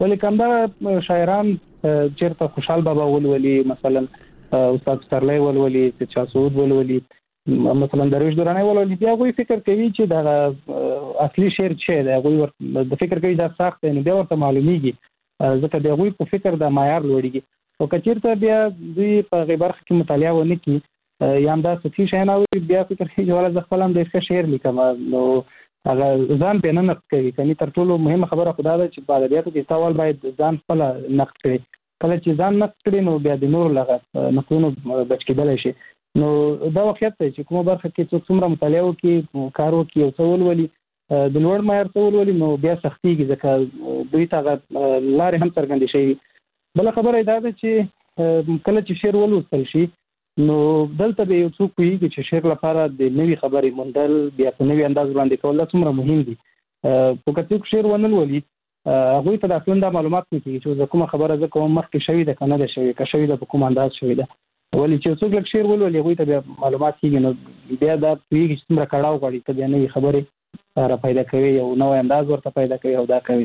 ولیکن دا شاعران چیرته خوشحال بابا ولولي مثلا استاد سترلی ولولي چا سعود ولولي مثلا درویش دورانی ولولي بیا غوي فکر کوي چې دا اصلي شعر څه دی غوي د فکر کوي دا سخت نه دی ورته معلومیږي ځکه دا غوي په فکر د معیار لوړیږي او کچیرته بیا دوی په غیبرخ کې مطالعه ونه کی یا هم دا ستی شیناوي بیا فکر کوي چې ولا ځخپل هم د ښه شعر لیکم نو هغه ځان په نه نقد کوي کني تر ټولو مهمه خبره خدا ده چې په ادبیاتو کې تاول باید ځان خپل نقد کړي کله چې ځان نقد کړي نو بیا د نور لغه نقدونو بچ کېدل شي نو دا وخت ته چې کومه برخه کې څوک څومره مطالعه وکړي کار وکړي او څول ولي د لوړ معیار څول ولي نو بیا سختيږي ځکه دوی ته لارې هم څرګندې شي بل خبره دا ده چې کله چې شعر ولوستل شي نو دلته به یو څوک ویږي چې شعر لپاره د نوې خبرې موندل بیا په نوې انداز وړاندې کول څومره مهم دي په کتاب شعر ونلولي هغه ته د اصل د معلومات کیږي چې کومه خبره زه کوم مخکې شوی ده کنه ده شوی که شوی ده په کوم انداز شوی ده ولې چې څوک لک شعر ولولي هغه ته بیا معلومات کیږي نو بیا دا پیږي چې څومره کړهو غواړي ته بیا نوې خبرې را پیدا کوي او نوې انداز ورته پیدا کوي او دا کوي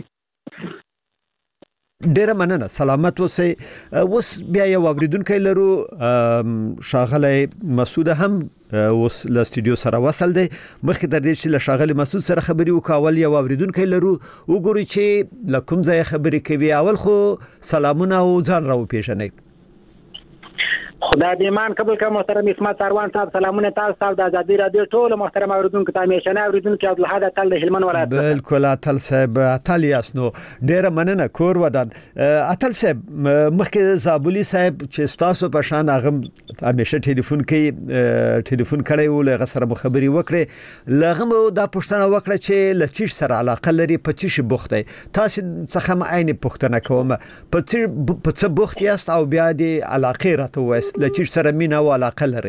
ډیره مننه سلامت اوسئ اوس بیا یو اوریدونکو لرو شاغله مسعود هم اوس له استودیو سره وصل دی مخکې تر دې چې له شاغله مسعود سره خبري وکاول یو اوریدونکو لرو وګورئ چې له کوم ځای خبري کوي اول خو سلامونه او ځان راو پیژنئ خدا دې ایمان قبول کړه محترم اسمت سروان صاحب سلامونه تاسو ته د ازادي رادیو ټول محترم اوریدونکو ته همیشه اوریدونکو عبدالحد اتل د هلمند ولایت بالکل اتل صاحب اتل یاسنو ډیره مننه کور ودان اتل صاحب مخکې زابلی صاحب چې تاسو په شان هغه همیشه ټلیفون کړی و له غسر مخبري وکړي لغه دا پښتنه وکړه چې لچیش سره علاقه لري په چیش بوخته تاسو څخه ما عین پښتنه کوم په څه بوخت یاست او بیا د علاقه راته وایي لچیش سره مینا او علاقه لري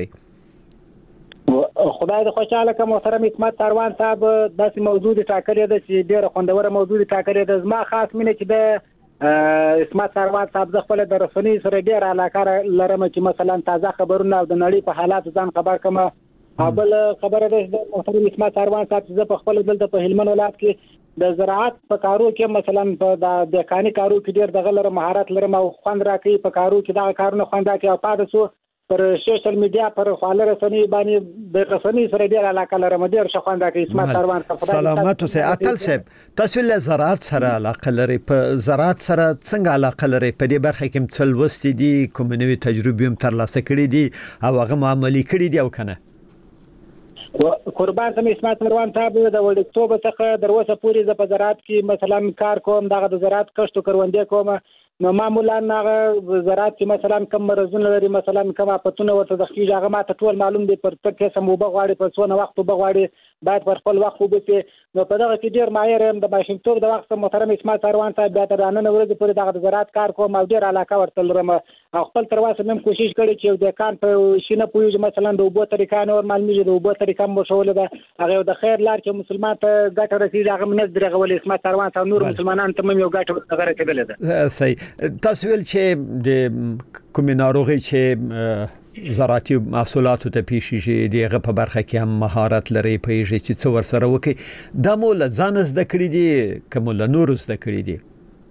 خدای دې خوشاله کړه محترم اسمت سروان صاحب داسې موضوع ټاکلې ده چې ډېره خوندوره موضوع ټاکلې ده زما خاص مینه چې د اسمت سروان صاحب د خپل د رسنۍ سره ډېره علاقه لرم چې مثلا تازه خبرونه او د نړۍ په حالات ځان خبر کم بل خبره ده محترم اسمت سروان صاحب چې په خپل دلته په هلمند ولایت کې د زراعت په کارو کې مثلا په د کاني کارو کې ډېر دغه لره مهارت لرم او خوند راکې په کارو کې دا کارونه خوند راکې او پاده سو پر سوشل میډیا پر خواله رسنۍ باندې د رسنۍ سره ډېر علاقه لرم ډېر ښه خوند راکې اسمت سروان صاحب سلامت اوسه اتل صاحب تاسو له زراعت سره علاقه لري په زراعت سره څنګه علاقه لري په دې برخه کې څل وستې دي کوم نوې تجربې هم ترلاسه کړې دي او هغه عملي کړې دي او کنه قربان سم اسمت سروان صاحب د وړکتوب څخه در اوسه پورې د زراعت کې مثلا کار کوم دغه د زراعت کښت کروندې کوم نو معمولا هغه زراعت کې مثلا کم مرزونه لري مثلا کم اپتونه ورته د خېج هغه ماته ټول معلوم دي پر تکه سم وبغواړي پر څونه وخت وبغواړي باید پر خپل وخت وبته نو په دغه کې ډیر معیار هم د ماشینتوب د وخت محترم اسمت سروان صاحب بیا تر نن ورځې پورې دغه زراعت کار کوم او ډیر علاقه ورته لرم او خپل تر واسه هم کوشش کړی چې د کان په شینه پویږي مثلا د وبو طریقه نور معلومیږي د وبو طریقه مو شول ده هغه د خیر لار چې مسلمان ته ګټه رسیږي هغه منځ درغه ول اسمت سروان صاحب نور مسلمانان ته هم یو ګټه رسیدلې ده صحیح تاسو ول چې د کومې ناروغي چې زراعتي محصولاتو ته پیښیږي دغه په برخه کې هم مهارت لري پیږي چې څو ور سره وکي د مول ځان زده کړی دي کوم له نور زده کړی دي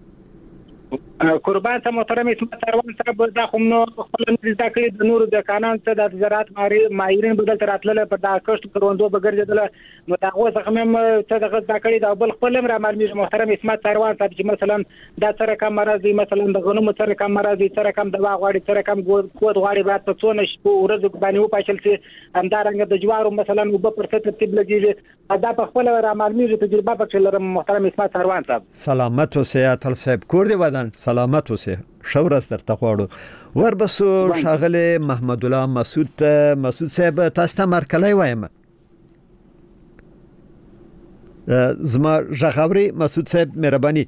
قربان ته محترم اسمت سروان صاحب دا خو نو خپل زده کړی د نور د قانون ته د زراعت ماهرین بدل تر اتلل په دا کښت کروندو بغرځدل نو دا غو څخه هم ته د زده کړی دا بل خپل را معلومي محترم اسمت سروان صاحب چې مثلا دا سره کم مرضی مثلا د غنمو سره کم مرضی سره کم دوا غواړي سره کم قوت غواړي بعد په څونه شپه ورځ باندې و پاشل سي همدارنګ د جوارو مثلا وب پر ترتیب لګیږي دا په خپل را معلومي تجربه پکې لرم محترم اسمت سروان صاحب سلامت اوسه اتل صاحب کور دی ودان سلامت اوسه شورس درته غواړو وربسو شاغله محمد الله مسعود صاحب تاسو ته مرکلای وایم زما ژغوري مسعود صاحب مهرباني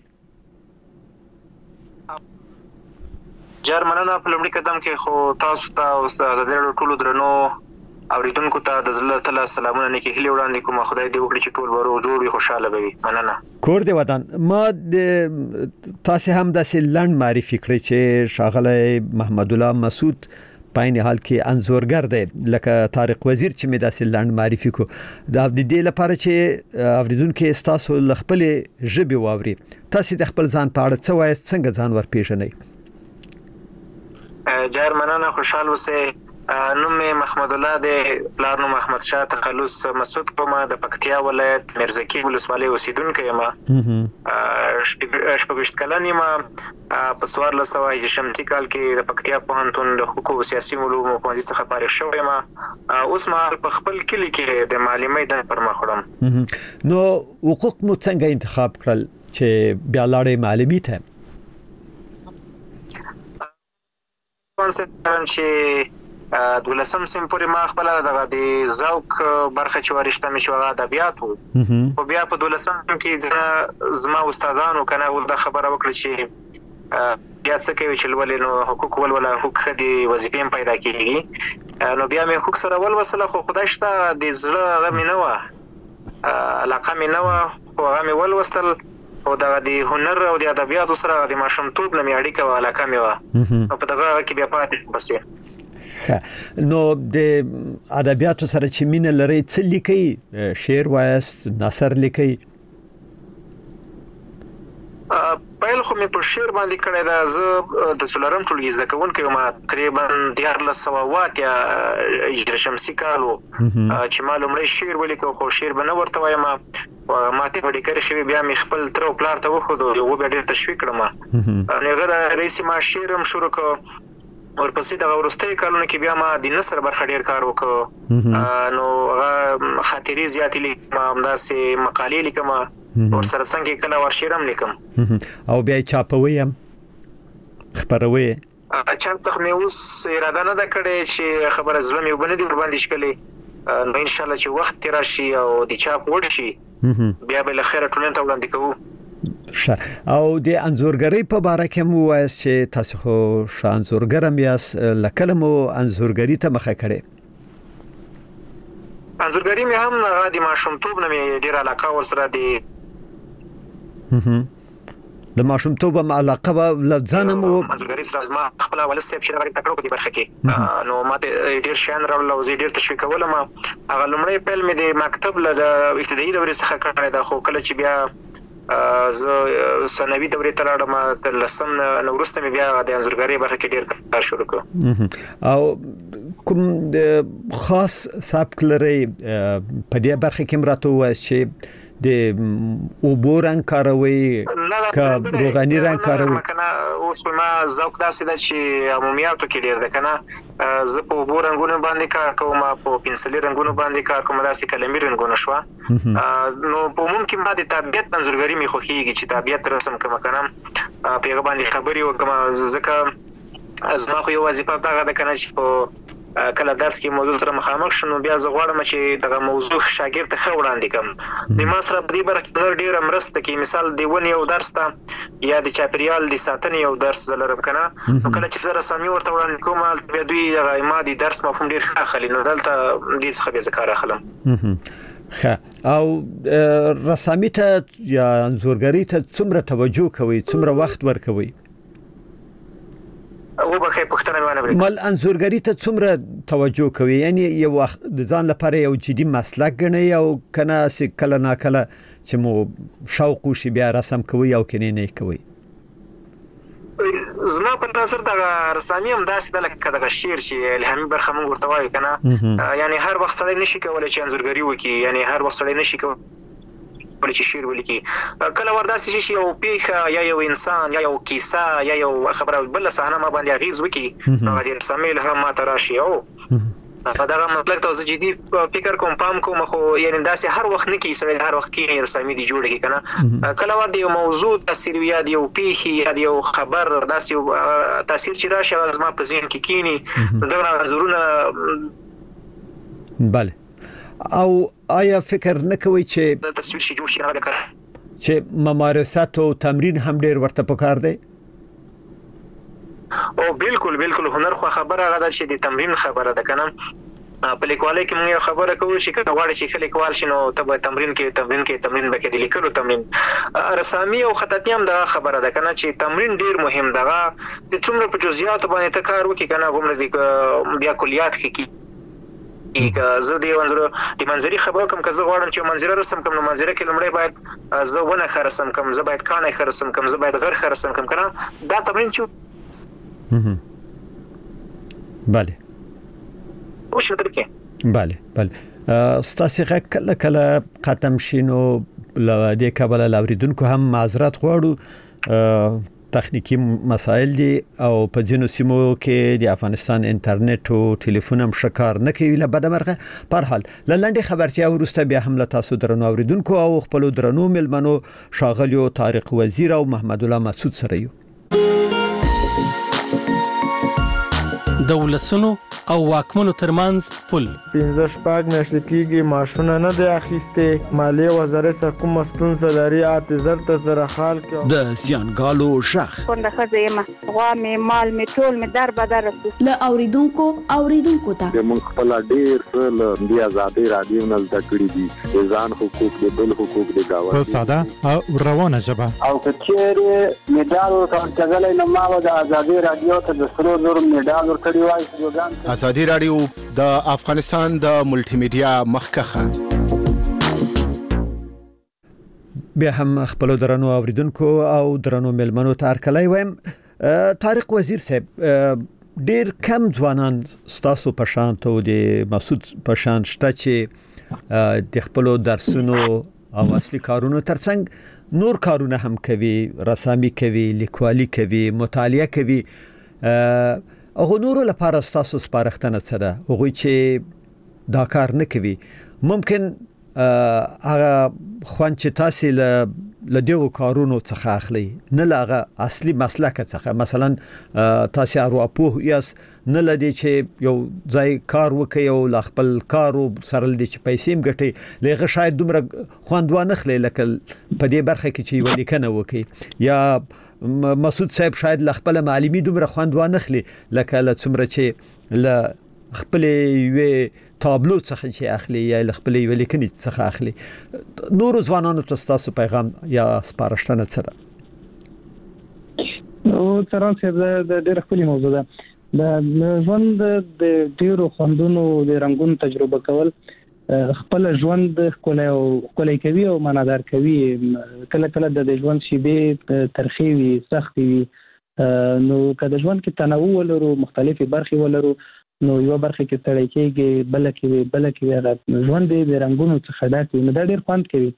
جرمنانه په لومړي قدم کې خو تاسو ته استاد د ټولو درنو اوریدونکو ته د زړه تعالی سلامونه نه کې هلي وړاندې کوم خدای دې وکړي چې ټول ورو جوړ وي خوشاله وي مننه کور دی ودان ما تاسو هم د سلند معرفي کړی چې شاغله محمد الله مسعود په عین حال کې انزورګر دی لکه طارق وزیر چې مې داسې لاند معرفي کو د دې لپاره چې اوریدونکو تاسو خپل ژبه واوري تاسو د خپل ځان په اړه څه وایي څنګه ځان ور پیژنئ جار مننه خوشحال اوسئ نوم محمد الله دی پلار نوم محمد شاه تخلص مسعود کومه د پکتیا ولایت مرزکی ولسوالۍ اوسیدونکو یم شپږ کلن یم په 1400 شمسي کال کې د پکتیا پوهنتون د حقوق او سیاسي علومو پوهنځي څخه فارغ شوم یم اوس ما په خپل کلی کې د معلمۍ د پر مخ وړم نو حقوق مو څنګه انتخاب کړل چې بیا لاړې معلمي ته چې دولسم سیم پورې ما خپل د ذوق برخه چې ورشته مې شو ادبیات او بیا په دولسم کې زما استادانو کنه ول د خبره وکړه چې بیا څه کوي چې ولې نو حقوق ول حقوق خدي وظیفې پیدا کیږي نو بیا مې حقوق سره ول وسله خو خدای شته د زړه غم نه و علاقه مې نه و او غم ول وستل او د هنر او د ادبیات سره د ماشومتوب نه مې اړیکه ولاکه مې و او په دغه کې بیا پاتې بسې نو د ادبیاتو سره چې مینه لري څه لیکي شعر وایست نثر لیکي پایل خو مې په شعر باندې کړی دا زه د څلورم ټولګي زده کوونکی یم تقریبا 1400 یا هجري شمسي کال چې ما لومړی شعر ولیکو خو شعر به نه ورته وایم ماته په ډیکر شوی بیا مې خپل تر او پلار ته وخدو یو به ډیر تشویق کړم نه غره رئیس ما شعرم شروع کړ ورپسې د ورستۍ کالونو کې بیا ما د نثر برخه ډیر کار وکړ نو خاطرې زیاتې لیکم همداسې مقالې لیکم ور سره څنګه کله ور شعرم لیکم او بیا چاپوي هم خبروي چاپ ته مې اوس اراده نه ده کړې چې خبره زړه مې وبندي ور باندې شکلې نو ان شاء الله چې وخت راشي او د چاپ وړ شي بیا به له خیره ټولنه ته وړاندې کوو او د انزورګری په باره کې مو وایي چې تاسو خو انزورګر هم یاست لکه مو انزورګری ته مخه کړې انزورګری مې هم د ماشومتوب نه مې ډیر علاقه ورسره دي د ماشومتوب هم علاقه و لځانم او انزورګری سره ما خپل ولې سیب چې راغلی تکړه په دې برخه کې نو ما ډیر شان راول او ډیر تشویق کولم هغه لمړی پیل مې د مکتب له ابتدایي دورې څخه کړی دا خو کله چې بیا زه ثانوي دورې ته لاړم تر لسم نورسته مې بیا د انزورګری برخه کې ډیر کار شروع کړ او کوم خاص سابق لري په دې برخه کې مراتو وایي چې د اوبوران کاروي ک روغاني رنګ کاروي کنه اوس ما ذوق داسې ده چې عمومیاتو کې ډیر ده کنه زه په اوبورانګونو باندې کار کوم په پنسلي رنګونو باندې کار کوم داسې کلمي رنګونه شو نو په عموم کې ما د طبيعت انزورګری مې خوخيږي چې طبيعت رسم کوم کنه پیغام باندې خبري وکم ځکه زما خو یو وظیفه ده کنه چې په کله درس کې موضوع سره مخامخ شنو بیا زه غواړم چې دغه موضوع شاګرد ته خو وړاندې کوم د ما سره په دې برخه کې ډیر مرسته کوي مثال دی ونی یو درس ته یا د چاپریال د ساتنې یو درس زلرم کنه نو کله چې زه رسمي ورته وړاندې کوم بیا دوی دغه ما د درس مفهوم ډیر ښه خلی نو دلته دې څخه به ذکر اخلم او رسامي ته یا انزورګری ته څومره توجه کوي څومره وخت ورکوي او به پښتنه ونه بری مل انزورګری ته څومره توجه کوي یعنی یو وخت د ځان لپاره یو جدي مسلک غني او کنه سې کله نا کله چې مو شوق شي بیا رسم کوي او کني نه کوي زما په نظر د رسامي هم داسې د لکه دغه شعر چې الهامي برخه مونږ ورته وایو کنه یعنی هر وخت سړی نشي کولای چې انزورګری وکړي یعنی هر وخت سړی نشي کولای چې شعر ولیکي کله ورداسې شي یو پیخه یا یو انسان یا یو کیسه یا یو خبره بل صحنه ما باندې اغیز وکړي نو د رسامي الهام ما تراشي او دا مطلب ته جدي فکر کوم پام کوم خو یعنی داسې هر وخت نه کی سره هر وخت کې رسامي دی جوړ کی کنه کله ور دی موضوع تاثیر یا دی یو پیخي یا یو خبر داسې یو تاثیر چې راشي زما په ذهن کې کینی دا نظرونه بله او آیا فکر نکوي چې تصویر شي جوړ شي راغلی چې ممارسات او تمرین هم ډیر ورته پکار دی او بالکل هنر خو خبره غدا چې د تمرین خبره ده کنه په لیکوالۍ کې موږ خبره کوو چې کله غواړي چې لیکوال شي نو ته تمرین به کې د لیکلو تمرین رسامي او خطاطي هم دا خبره ده کنه چې تمرین ډیر مهم ده د څومره په جزئیات باندې ته کار وکړي کنه غومره د بیا کلیات کې زه د منظري خبره کوم که زه غواړم چې منظره رسم کوم نو منظره کې لومړی باید زه ونه خرسم کوم زه باید کانه خرسم کوم زه باید غر خرسم کوم کنه دا تمرین چې بله وش درکې بله ستاسو غږ کله ختم شینو د کابل لاوریدونکو هم معذرت غواړو تخنیکی مسائل دي او په ځینو سیمو کې د افغانستان انټرنیټ او ټلیفون هم شکار نه کوي له بدمرغه پر حال لاندې خبرتیا ورسته بیا هم له تاسو درنو اوریدونکو او خپل درنو ملمنو شاغلیو طارق وزیر او محمد الله مسعود سره یو دولسونو او واکمنو ترمنځ پل 15 میاشتې کېږي ماشونه نه دی اخیسته مالیه وزارت سره کوم ستونزه لري اعتذار ته سره حال کې د زیانګالو شخ څنګه خزه غوا می مال می ټول می در بدر له اوریدونکو ته موږ خپل ډیر څه د آزادي رادیو نه زده کړی دي ځان حقوق د بل حقوق د گاوه په ساده او روانه ژبه او کچېره میډال ورکړل نو ما د آزادي رادیو ته د سرو زر میډال ورکړی وای آزادي رادیو د افغانستان د ملټي میډیا مخکخه بیا هم خپل درنو اوریدونکو او درنو ملمنو تارکلای وایم طارق وزیر صاحب ډیر کم ځوانان ستاسو په شان ته د مسعود په شان شته چې د خپل درسونو او اصلي کارونو ترڅنګ نور کارونه هم کوي رسامي کوي لیکوالي کوي مطالعه کوي او نور لپاره ستاسو سپارښتنه څه ده هغه چې دا کار نه کوي ممکن هغه خوان چې تاسو له دغه کارونو څخه اخلي نه لاغه اصلي مسلک څخه مثلا تاسو ارواپوه یاس نه لدی چې یو ځای کار وکي او خپل کارو سره لدی چې پیسې هم ګټي لغه شاید دومره خواندوانه خلې لکه په دې برخه کې چې ولیکنه وکي یا مسعود صاحب شاید خپل معلومي دومره خواندوانه خلې لکه لڅمره چې ل خپل وی تابلو څخه چې اخلي یا خپل ولیکنې څخه اخلي نور ځوانانو ته تاسو پیغام یا سپارښتنه څه ده او تران څه د ډېر خپل موضوع ده د ژوند د ډیرو خوندونو د رنگونو تجربه کول خپل ژوند کولای کوي او معنادار کوي کله کله د ژوند شیبه ترخی وي سخت وي نو کله ژوند کې تنوع ولرو مختلفي برخې ولرو نو یو برخه کې تړای کېږي بل کې ژوند د رنگونو څخه ډک نو دا ډیر خوند کوي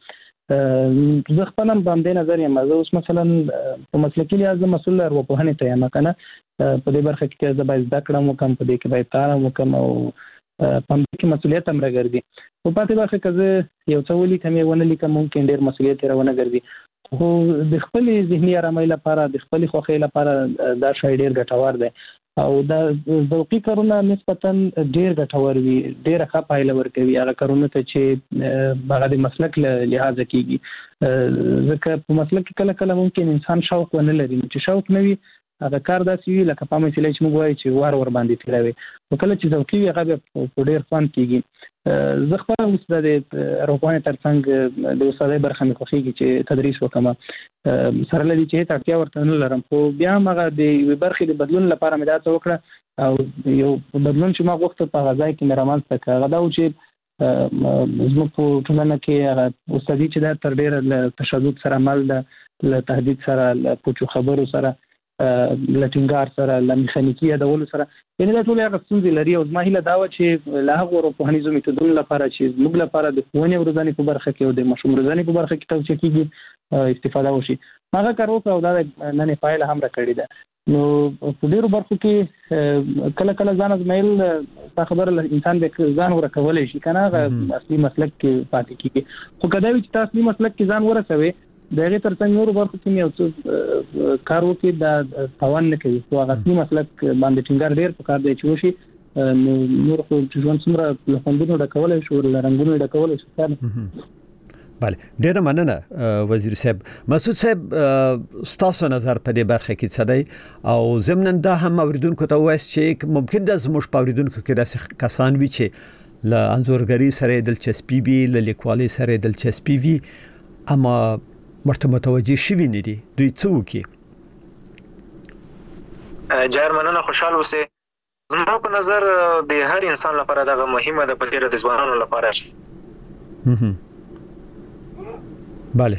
زه خپل هم باندې نظر یم زه اوس مثلا په مسلکي لحاظ مسؤل ارواپوهنې ته یم کنه په دې برخه کې زه باید ذکر وکم په دې کې باید کار وکم او په دې کې مسؤلیت هم راګرځي په پاتې برخه کې زه یو څه ولیکم ونه لیکم ممکن ډیر مسؤلیت راونه ګرځي خو د خپل ذهني آرامۍ لپاره د خپل خوښۍ لپاره دا شی ډیر ګټور دی او دا ذوقي کارونه نسبتا ډیر ګټور وي ډیر ښه پایله ورکوي هغه کارونه ته چې هغه د مسلک لحاظ کیږي ځکه په مسلک کې کله کله ممکن انسان شوق ونه لري چې شوق نه وي هغه کار داسې وي لکه په مثال چې موږ وایو چې وار باندې تیروي او کله چې ذوقي وي هغه په ډیر خوند کیږي زه خپل اوس د روغاني ترڅنګ د استادۍ برخه مې خوښیږي چې تدریس وکم سره لدی چې اړتیا ورته نه لرم خو بیا هغه د برخې د بدلون لپاره مې دا څه وکړه او یو بدلون چې ما غوښته په غځای کې مې رامنځته کړ هغه دا و چې زموږ په ټولنه کې هغه استادي چې دا تر ډیره تشدد سره مل ده له تهدید سره له پوچو خبرو سره لټینګار سره له میخانیکي ډول سره یعنی دا ټول هغه ستونزې لري او زما هیله دا و چې له هغه روحانيزم میتودونو لپاره چې موږ لپاره د ښوونې او روزنې په برخه کې او د مشروع روزنې په برخه کې توصیه کیږي استفاده وشي هغه کار وکړو او دا نن فایل هم راکړی ده نو په ډیرو برخو کې کله کله ځان ازمایل تا خبر انسان به ځان ورکولای شي کنه اصلي مسلک کې پاتې کیږي خو کله چې تاسو اصلي مسلک کې ځان ورسوي دغه ترڅنګ نور برخو کې یو څه کار وکړي دا توان نه کوي خو هغه اصلي مسلک باندې ټینګار ډیر په کار دی چې وشي نور خو ژوند څومره له خوندونو ډکولای شو له رنگونو ډکولای شو بله ډیره مننه وزیر صاحب. مسعود صاحب ستاسو نظر په دې برخه کې څه دی او ضمن دا هم اوریدونکو ته وایي چې ممکن د زموږ اوریدونکو کې داسې کسان وي چې له انځورګری سره دلچسپي وي له لیکوالۍ سره دلچسپي وي اما ورته متوجه شوي نه دي دوی څه وکړي؟ جار مننه خوشاله اوسئ. زما په نظر د هر انسان لپاره دا مهمه ده په ډیره د ځوانانو لپاره بله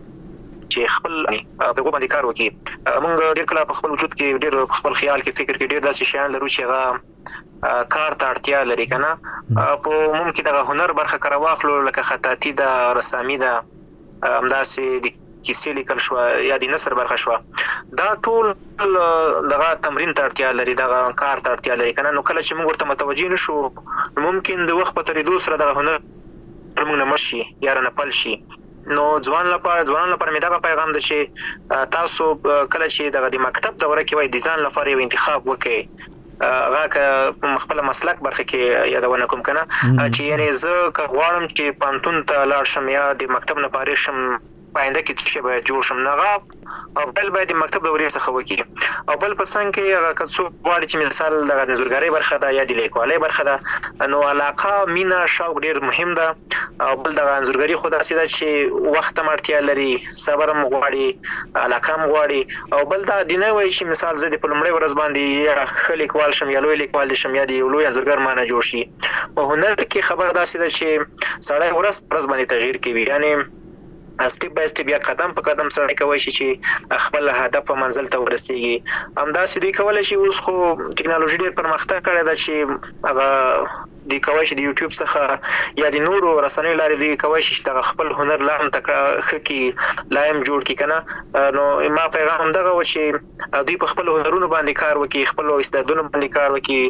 چې خپل په کوم باندې کار وکړي. موږ ډېر کله په خپل وجود کې ډېر خپل خیال کې فکر کې ډېر داسې شیان لرو چې هغه کار ته اړتیا لري کنه. په ممکن دا هنر برخه کار واخلو لکه خطاطي ده، رسامي ده، همداسې د کیسې لیکل شو یا د نثر برخه شو. دا ټول دغه تمرین ته اړتیا لري، دغه کار ته اړتیا لري کنه. نو کله چې موږ ورته متوجه نشو ممکن د وخت په تیریدو سره دغه هنر موږ نه مشي یا نه پل شي. نو ځوانان لپاره مې دا پیغام ده چې تاسو کله چې دغه د مکتب دوره کې وای د ځان لپاره یو انتخاب وکړئ، هغه خپل مسلک برخه کې یادونه کوم کنه چې یعنی زه غواړم چې پانتون ته لاړ شم یا د مکتب نه پاره شم پاینده کې څه به جوړ شم نه او بل باید د مکتب دورې څخه وکړي او بل پسند کې هغه کڅو غواړي چې مثال د نظرګری برخه ده یا د لیکوالۍ برخه ده. نو علاقه مینا شوق ډیر مهم ده او بل د نظرګری خدا سیده چې وخت مرتیا لري، صبر مغواړي، علاقه مغواړي او بل دا دینه وای چې مثال زه د پلمړی ورځ باندې یا خلیکوال شم یا لوی لیکوال شم یا د لوی نظرګر معنی جوړ شي. په هنر کې خبر دا سیده چې سړی ورځ باندې تغییر کوي، یعنی سټیپ بای سټیپ یا قدم په قدم سره کوي چې خپل هدف په منزل ته ورسیږي. همداسې دوی کولای شي اوس خو ټکنالوژي ډېر پرمختګ کړی ده چې هغه دوی کوي چې د یوټیوب څخه یا د نورو رسنیو لارې دوی کوي چې خپل هنر لا هم خکې لایم جوړ کړي کنه. نو ما پیغام دغه و چې دوی په خپل هنرونو باندې کار وکړي، خپل استعدادونو باندې کار وکړي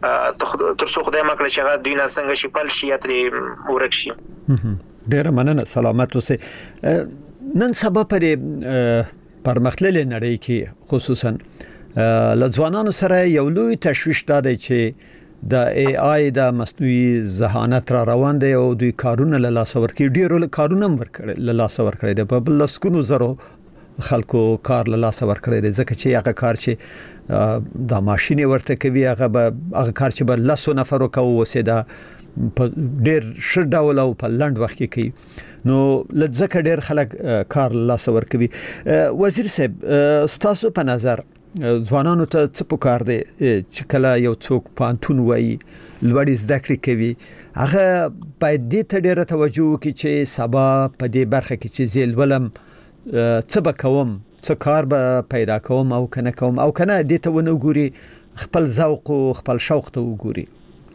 تر څو خدای مکړي چې هغه دوی نه څنګه شي پل شي یا ترې ورک شي. ډیره مننه، سلامت اوسئ. نن سبا پر پرمختللې نړۍ کې خصوصا له ځوانانو سره یو لوی تشویش دا دی چې د ای آی د مصنوعي ذهانت را روان دی او دوی کارونه له لاس ورکړي، ډیرو کارونه له لاس ورکړي دي، په لسګونو زرو خلکو کار له لاس ورکړي دي، ځکه چې هغه کار چې د ماشين ورته کوي هغه کار چې بل لاسو نفرو کوي وسیدا په ډیر ښه ډول او په لنډ وخت کې کوي. نو لږه ډیر خلک کار لاس ورکوي. وزیر صاحب ستاسو په نظر ځوانانو ته څه پکار دی چې کله یو څوک پانتون وایي لوړې زده کړې کوي هغه باید دې ته ډیره توجه وکړي چې سبا په دې برخه کې چې زه لولم څه به کوم، څه کار به پیدا کوم او کنه کوم او کنه دې ته ونه ګوري، خپل ذوق او خپل شوق ته وګوري.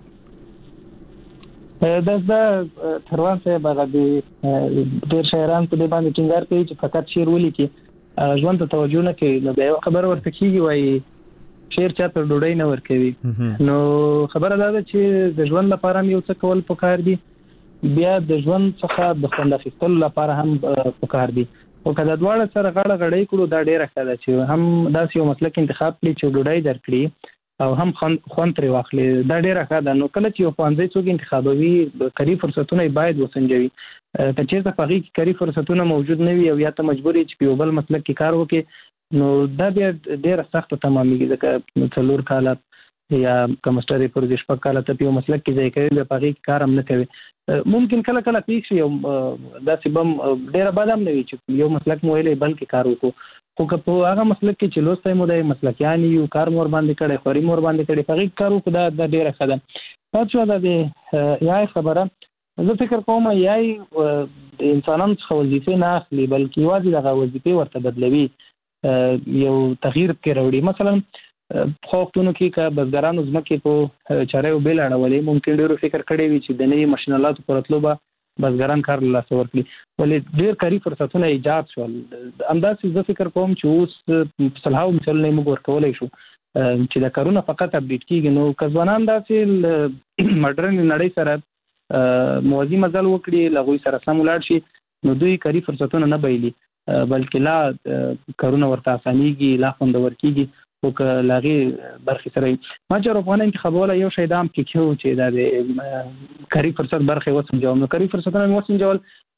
دا تروان صاحب هغه ډېر شاعران په دې باندې ټینګار کوي چې فقط شعر ولیکي، ژوند ته توجه نه کوي. نو یو خبر ورته کیږي وایي شعر چاته ډوډۍ نه ورکوي. نو خبره دا ده چې د ژوند لپاره یو څه کول پکار دي، بیا د ژوند څخه د خوند اخیستلو لپاره هم پکار دي. او کله دواړه سره غاړه غړۍ کړو دا ډېره ښه ده چې هم داسې یو مسلک انتخاب کړي چې ډوډۍ درکړي او هم خوند ترې واخلي، دا ډېره ښه ده. نو کله چې یو ښوونځی څوک انتخابوي کاري فرصتونه باید وسنجوي، که چېرته په هغې کې کاري فرصتونه موجود نه وي او یا ته مجبور یې چې په یو بل مسلک کې کار وکړي نو دا بیا ډېره سخته تمامېږي، ځکه 4 کاله یا که مسټر یې پر 6 کاله ته په یو مسلک کې ځای کوي بیا په هغې کې کار هم نه کوي. ممکن کله کله پیښ شي یو داسې بم ډېره بد هم نه وي چې یو مسلک مو ویلی بلکې کار وکړو، خو که په هغه مسلک کې چې لوستی مو دی مسلکیان یو کار مور باندې کړی خوري مور باندې کړی په هغې کې کار وکړو دا ډېره ښه ده. پاتې شوه دا د یای خبره، زه فکر کوم یای د انسانانو څخه وظیفې نه اخلي بلکې یوازې دغه وظیفې ورته بدلوي، یو تغییر پکې راوړي. مثلا پخوا وختونو کې که بزګرانو ځمکې په چاریو بیل اړولې ممکن ډېرو فکر کړی وي چې د نوي ماشینالاتو په راتلو به بزګران کار له لاسه ورکړي، ولې ډېر کاري فرصتونه ایجاد شول. همداسې زه فکر کوم چې اوس سلهاو مثالونه موږ ورکولی شو چې د کارونه فقط اپډیټ کېږي. نو که ځوانان داسې مډرن نړۍ سره موازي مزل وکړي، له هغوی سره سم ولاړ شي نو دوی کاري فرصتونه نه بایلي بلکې لا کارونه ورته اسانېږي، لا خوندور کېږي. خو که له هغې برخې سره ما چې افغانۍ انتخابوله یو شی دا هم پکې و چې دا د کاري فرصت برخې وسنجوم. نو کاري فرصتونه مې وسنجول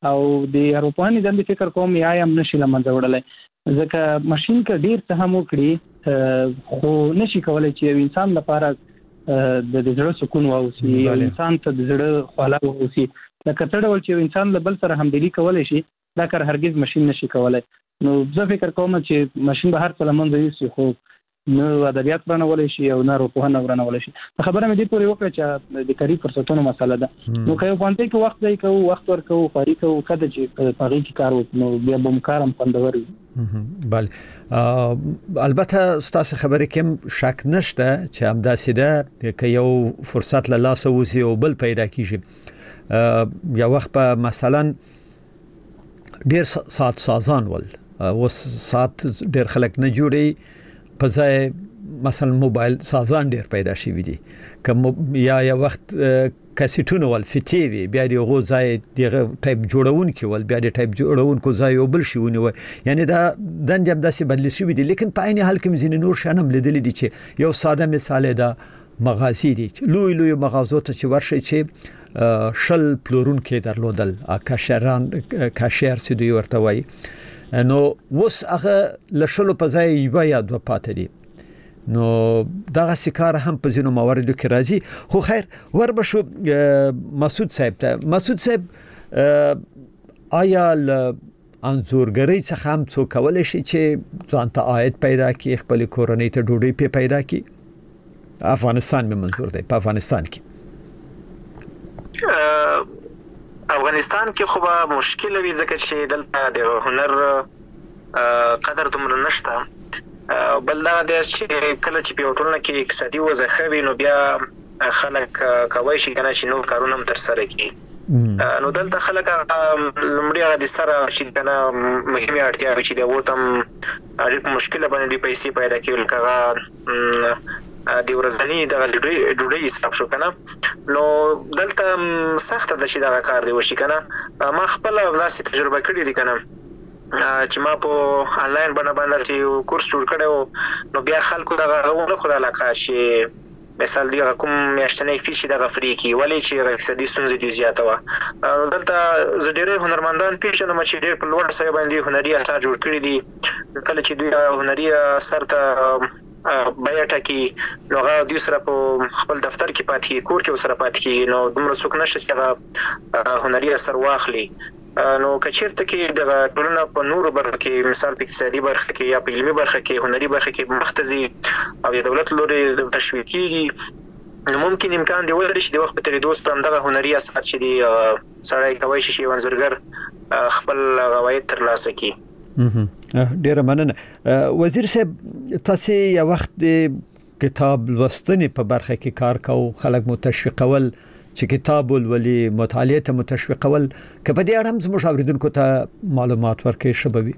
او د اروپاني د فکر کوم یا هم نشي لمنځه وړلای ځکه ماشين ک ډیر څه هم وکړي خو نشي کولای چې انسان لپاره د زړه سکون واوسي او انسان ته د زړه خواله واوسي لکه څه ډول چې انسان له بل سره همدلی کولای شي دا کار هرگز ماشين نشي کولای نو زه فکر کوم چې ماشين به هر څه لمنځه یوسي خو نو ادبیات ورنولای شي او نه روحانه ورنولای شي خبره مې دې پورې وکړه چې د کاری فرصتونو مسله ده نو که یو پانته کې وخت دی کو وخت ورکو خاري کو کده چې په هغه کې کار وکړو بیا به مکارم خوندور بله البته ستاسو خبرې کې شک نشته چې همداسې ده که یو فرصت له لاسه وځي او بل پیدا کیږي یا وخت په مثلا ډیر ساعت سازان ول او ساعت ډیر خلک نه جوړي په ځای مثلا موبایل سازان ډیر پیدا شي دي کوم یا وخت کسټونه ول فتی وی بیا دی غوځای دغه ټایپ جوړون کې ول بیا دی ټایپ جوړون کو ځای او بل شي ونی یعنی دا دنجم داسې بدلی شي دي لیکن په عین حال کې مزین نور شانم لیدل دي چې یو ساده مثال دا مغازی دي لوی مغازو ته چې ورشي چې شل پلورون کې درلودل کاشیر سي دی ورته وای نو وس هغه لشلو په ځای یو یا دوه پاتې دي نو دغه سکار هم په ځینو مواردو کې راځي خو خیر وربشو مسعود صاحب آیا انزورګری څخه هم څو کولای شي چې ځان ته عاید پیدا کړي خپل کورنۍ ته ډوډۍ پیدا کړي افغانستان مې منظور دی په افغانستان کې افغانستان کې خو به مشکل وي ځکه چې دلته د هنر قدر دومره نشته بل دا د چې کله چې په ټولنه کې اقتصادي وضع ښه وي نو بیا خلک کوي شي کنه چې نور کارونه هم تر سره کړي نو دلته خلک لمړی د سره چې کنه مهمه اړتیا وي چې د وتم اړیک مشکله باندې پیسې پیدا کول کغه د ورځنی د ډوډۍ حساب شو کنه نو دلته سخت ده چې دا کار دی وشي کنه ما خپل داسې تجربه کړې دي کنه چې ما په انلاین باندې کورس جوړ کړو نو بیا خلکو دا غوونه خدای علاقه شي مثال دی کوم میاشتنې فیش دا غفري کی ولی چې اقتصادي ستونزې دي زیاته و دلته زډيره هنرمندان پیژنم چې ډېر په لوړ ځای باندې هنري اثار جوړ کړی دي کله چې دوی هنري اثر ته بیا ټکی نو هغه د سره په خپل دفتر کې پاتې کور کې سره پاتې کی نو دومره څوک نشي چې هنري اثر واخلي نو کچیرته کې د ټولنه په نورو برخو کې مثال په اقتصادي برخه کې یا په علمي برخه کې هنري برخه کې مختزي او د دولت لوري تشویقي نو ممکن امکان دی ولري چې د وخت په تیریدو سره دغه هنري اثر چې دی سړی کوي چې ونځرګر خپل عواید ترلاسه کړي ډیره مننه وزیر صاحب تاسو یو وخت کتاب لوستنې په برخه کې کار کوو خلک متشوقول چې کتاب ولولي مطالعه ته متشوقول کبه دې اړم زموږ اوریدونکو ته معلومات ورکړي شبوي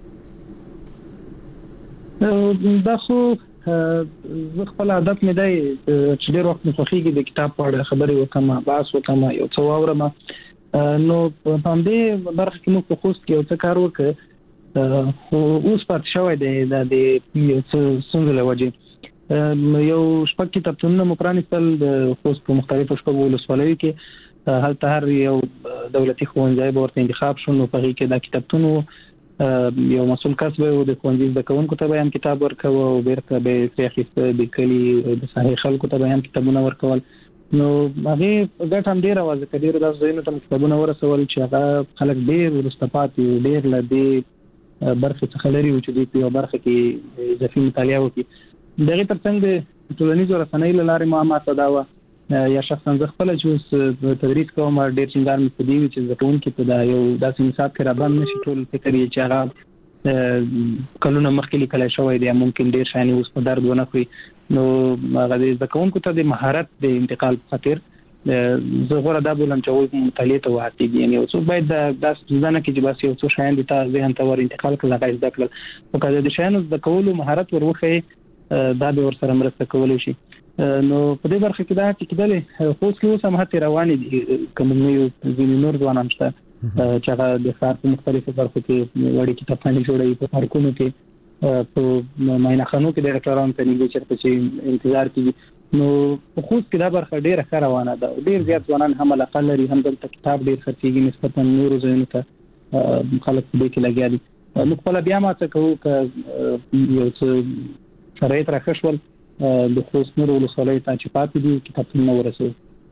دا خو زه خپل عادت مې دی چې ډېر وخت مخکې د کتاب په اړه خبرې وکم باس وکم یو څو اورم نو په دې برخه کې نو په خوست کې یو څه کار وکړ اوس پات شوی دی د یو څه څنګه لوجه یو شپږ کتابونه مپرانستل د خوست په مختلفو شپږو ولسوالیو کې هلته هر یو دولتي ښوونځی به ورته انتخاب شو نو په هغې کې دا کتابونه یو مسؤل کس به د ښوونځي زده کوونکو ته به هم کتاب ورکوه او بیرته به یې اخیسته د کلي د ساحې خلکو ته به هم کتابونه ورکول نو هغې ګټه هم ډېره وه ځکه ډېرو داسې ځایونو ته کتابونه ورسول چې هغه خلک ډېر وروسته پاتې ډېر له دې برخه څخه لري چې دوی په یو برخه کې اضافي مطالعه وکړي دغه ترڅنګ د ټولنیزو رسنیو له لارې ما څه دا یا شخصا زه خپل چې تدریس کوم ډېر څنګه مې په دې چې زکون کې په دا یو داسې مثال کې را باندې نشي ټول فکر یې چې هغه کلونه مخکې لیکل شوی دی ممکن ډېر شایي اوس په درد ونه کړي نو هغه د زکونکو ته د مهارت د انتقال په خاطر زه غواړم دا بولم چې اوس مطالعه ته وهڅېږي یعنی اوس باید دا ځنه کې چې بس یو څه شایان دي ته ذهن ته ور انتقال کړل هغه زده کړل او کله د شایانو د کولو مهارت ورخه دا به ور سره مرسته کولای شي نو په دې برخه کې دا چې کېدل خو اوس هم هڅې روانې دي کوم یو ځینې نور ځوانان شته چې هغه د ښار په مختلفو برخو کې وړي کتابخانې جوړوي په پارکونو کې په معاینه خانو کې د ډاکټرانو ته نږدې چېرته چې انتظار کوي نو په خوست کې دا برخه ډیره ښه روانه ده. ډیر زیات ځوانان هم علاقه لري، هم دلته کتاب ډیر خرڅیږي نسبتا نورو ځایونو ته خلک دې کې لګیا دي. موږ خپل بیا ما څه کوو ک یو څه شرایط راخښول د خوست نور ولسوالۍ ته چې پاتې دي کتابونه ورسوي.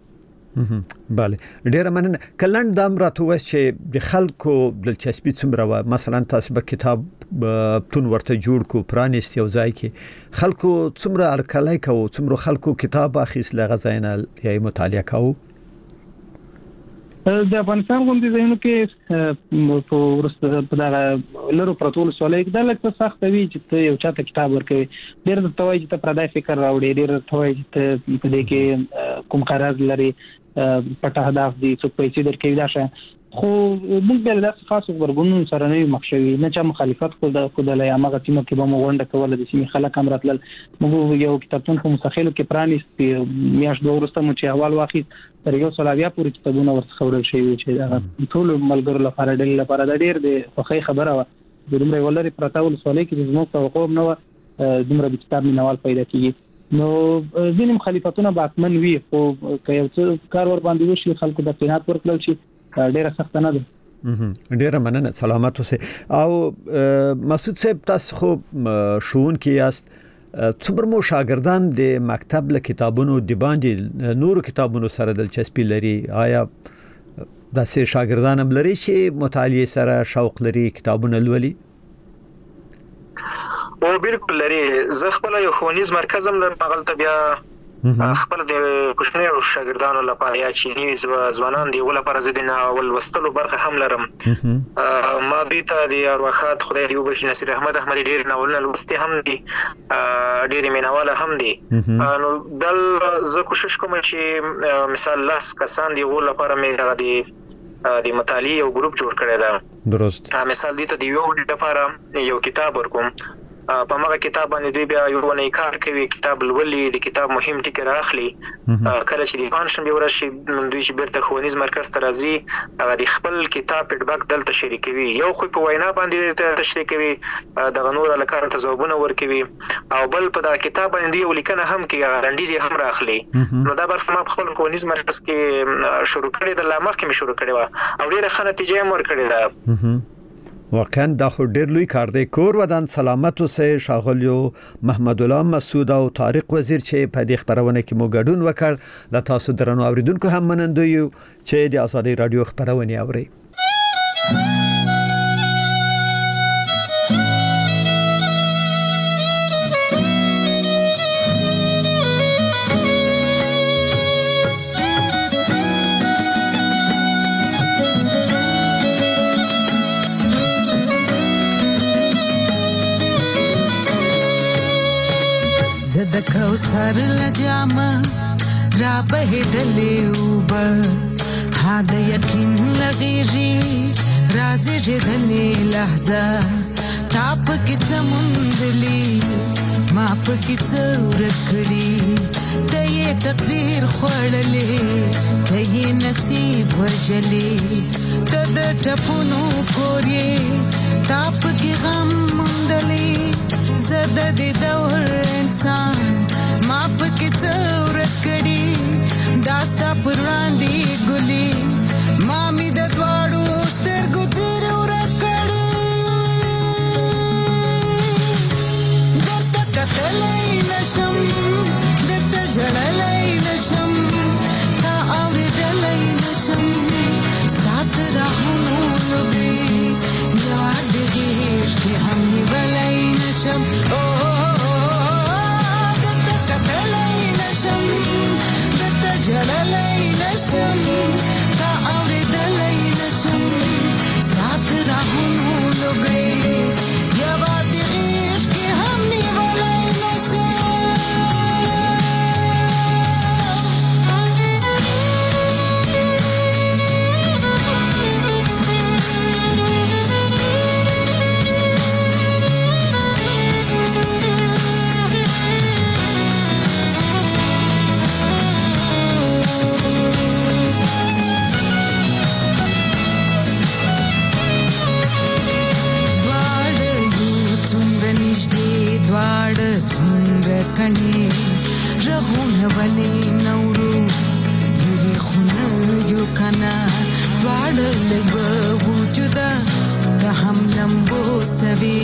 بله ډیره مننه. کلند دام راته وایي چې د خلکو دلچسپي څومره و، مثلا تاسو به کتاب تون ورته جوړ کو پرانیست یو ځای کې خلکو څومره ارکلای کوو، څومره خلکو کتاب اخیس لغه ځاینا یا مطالعه کوو؟ د افغانستان غونډې ځایونو کې په ورسته په دغه لرو پروتول سوالای کې د لکه سخت وی چې ته یو چاته کتاب ورکوي، ډېر د توای چې ته پردای فکر راوړي، ډېر توای چې ته په دې کې کوم قرار لري پټه هدف دي څو پیسې درکوي دا شي. خو موږ به د خاصو ورګونو سره نه مخشوي، نه چې مخالفت کوله یا هغه تیمه کې به مو غونډه کوله د سیمې خلک هم راتلل. موږ یو کتابتون په مستقلو کې پرانیست میاشت دوه ورسته مو چې اول واخیست تر یو سلاویا پورې کتابونه ورڅ خبرل شي چې ټول ملګرو لپاره ډېر لپاره د ډېر د خوخي خبره و. د دومره ولري پرتاول سوالای کې زموږ توقع نه و دومره د کتاب مینوال پیدا کیږي. نو ځینې مخالفتونه باطمن وي، خو که یو څه کار ور باندې وشي خلکو د قناعت ورکړل شي ډیره سخت نه ده. ډیره مننه، سلامت اوسئ. او مسعود صاحب تاسو خو شون کې یاست، څومره مو شاګردان د مکتب له کتابونو د باندې نورو کتابونو سره دلچسپي لري؟ آیا داسې شاګردان هم لري چې مطالعه سره شوق لري کتابونه لولي؟ او بالکل لري. زه خپل یو ښوونیز مرکز هم لرم، هغه بیا خپل د کوشنیو شاګردانو لپاره یا چې ځوانان دی ولپاره زدينه ول وستلو برخه هم لرم. ما بیت د اروخات خدای دی وبخښي نصیر احمد احمدی ډیر ناولونه لوستي هم دي، ډیر مینواله هم دي. نو بل زه کوشش کوم چې مثال لاس کسان دی ولپاره مې د مطالعه یو ګروپ جوړ کړی دا. درست. مثال دي ته دی یو لپاره یو کتاب ورکوم، په هغه کتاب باندې دوی بیا یو ونه کار کوي، کتاب لولي، د کتاب مهم ټکی راخلي. کله چې د پانشن به ورشي دوی چې بیرته ښوونیز مرکز ته راځي، هغه د خپل کتاب فیډبک دلته شریکوي، یو خو په وینا باندې تشریکوي، د نور لکه تجربهونه ورکوي، او بل په دا کتاب باندې یو لیکنه هم کوي، رندیزي هم راخلي. نو دا برخه ما په خپل ښوونیز مرکز کې شروع کړې ده، لا مخکې مې شروع کړې و او ډیره ښه نتیجه هم ورکړې ده. واقعا دا خو ډېر لوی کار دی. کور ودان سلامت اوسئ ښاغلیو محمد الله مسعود او طارق وزیر چې په دې خبرونه کې مو ګډون وکړ. له تاسو درنو اوریدونکو هم مننه یو چې د آزادۍ رادیو خبرونه اوري. زد کوثر لجامه را بهدلې وب ها د یقین لغیږي رازي جدلې لحظه تاپ کې تمندلي ما په کې څور کړی ته یې تقدیر خړلې ته یې نصیب وجلې ته د ټپونو کورې تاپ کې غم مندلې زده د دور انسان ما پکې څور کړي داستا پراندې ګلي ما می د دواړو سترګو تیر ور کړي دته کتلې نشم دته جړلې نشم تا اورېدلې نشم سات راهونو لګي یاد دې چې هم نیولې نشم. جلالای نشم تا اوریدلای نشم سات راهونو لګي یا بار دې عشق هم نیولای نشم. رغونه ولې نورو لري خونه یو کنا واړه لږه وجوده د هم لمبو سوي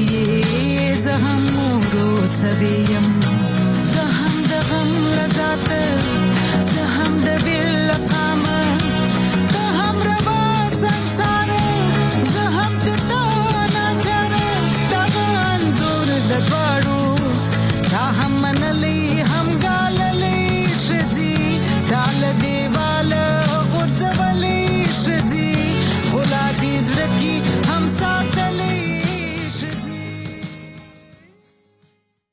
زه هم مورو سوي يم د هم د غم لذات